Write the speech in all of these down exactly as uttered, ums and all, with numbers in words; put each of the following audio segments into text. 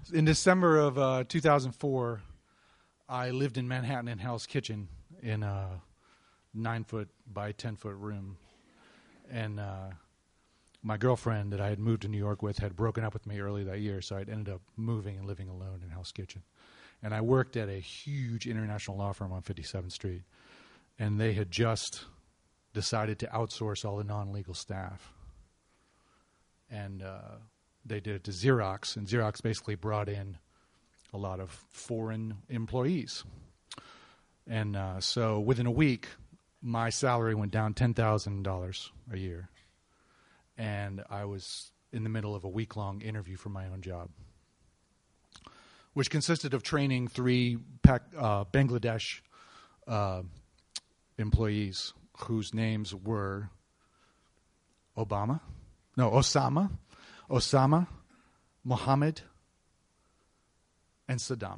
In December of uh, two thousand four, I lived in Manhattan in Hell's Kitchen in a nine-foot by ten-foot room. And uh, my girlfriend that I had moved to New York with had broken up with me early that year, so I'd ended up moving and living alone in Hell's Kitchen. And I worked at a huge international law firm on fifty-seventh Street, and they had just decided to outsource all the non-legal staff. And uh, they did it to Xerox, and Xerox basically brought in a lot of foreign employees. And uh, so within a week, my salary went down ten thousand dollars a year. And I was in the middle of a week-long interview for my own job, which consisted of training three Pac, uh, Bangladesh uh, employees whose names were Obama, no, Osama, Osama, Mohammed, and Saddam.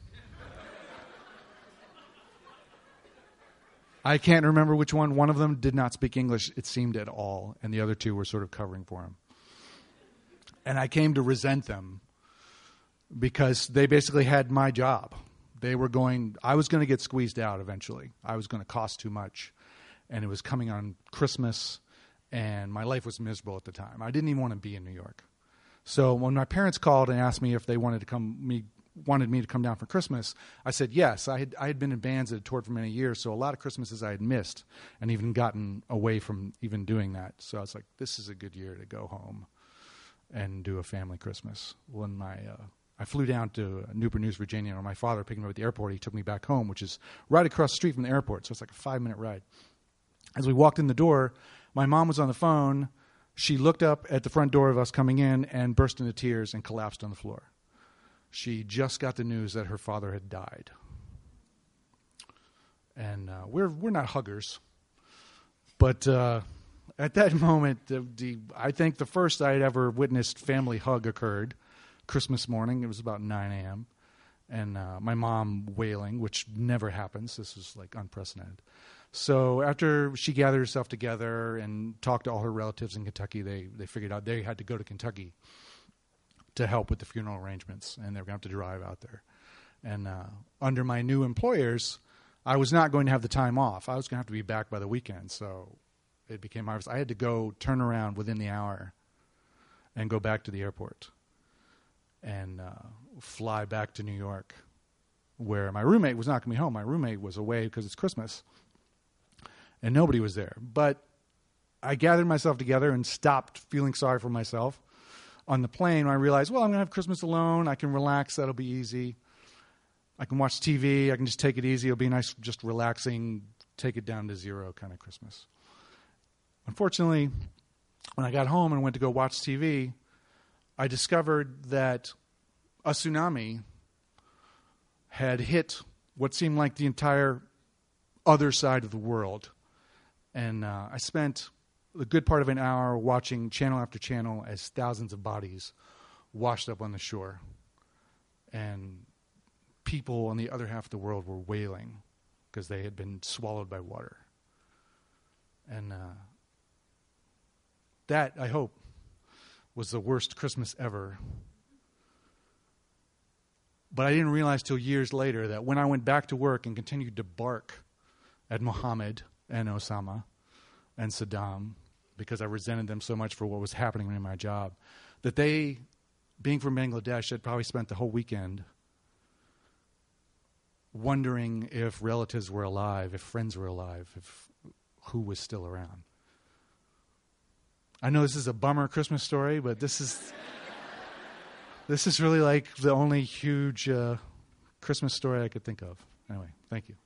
I can't remember which one. One of them did not speak English, it seemed, at all, and the other two were sort of covering for him. And I came to resent them because they basically had my job. They were going, I was going to get squeezed out eventually. I was going to cost too much, and it was coming on Christmas, and my life was miserable at the time. I didn't even want to be in New York. So when my parents called and asked me if they wanted to come, me wanted me to come down for Christmas, I said yes. I had I had been in bands that had toured for many years, so a lot of Christmases I had missed and even gotten away from even doing that. So I was like, this is a good year to go home and do a family Christmas. When my uh, I flew down to Newport News, Virginia, and my father picked me up at the airport. He took me back home, which is right across the street from the airport, so it's like a five-minute ride. As we walked in the door, my mom was on the phone. She looked up at the front door of us coming in and burst into tears and collapsed on the floor. She just got the news that her father had died. And uh, we're we're not huggers. But uh, at that moment, the, the, I think the first I had ever witnessed family hug occurred Christmas morning. It was about nine a.m. And uh, my mom wailing, which never happens. This was like unprecedented. So after she gathered herself together and talked to all her relatives in Kentucky, they, they figured out they had to go to Kentucky to help with the funeral arrangements, and they were going to have to drive out there. And uh, under my new employers, I was not going to have the time off. I was going to have to be back by the weekend, so it became obvious. I had to go turn around within the hour and go back to the airport and uh, fly back to New York, where my roommate was not going to be home. My roommate was away because it's Christmas, and nobody was there. But I gathered myself together and stopped feeling sorry for myself. On the plane, I realized, well, I'm going to have Christmas alone. I can relax. That'll be easy. I can watch T V. I can just take it easy. It'll be nice, just relaxing, take it down to zero kind of Christmas. Unfortunately, when I got home and went to go watch T V, I discovered that a tsunami had hit what seemed like the entire other side of the world. And uh, I spent a good part of an hour watching channel after channel as thousands of bodies washed up on the shore. And people on the other half of the world were wailing because they had been swallowed by water. And uh, that, I hope, was the worst Christmas ever. But I didn't realize till years later that when I went back to work and continued to bark at Mohammed and Osama and Saddam, because I resented them so much for what was happening in my job, that they, being from Bangladesh, had probably spent the whole weekend wondering if relatives were alive, if friends were alive, if who was still around. I know this is a bummer Christmas story, but this is this is really like the only huge uh, Christmas story I could think of. Anyway, thank you.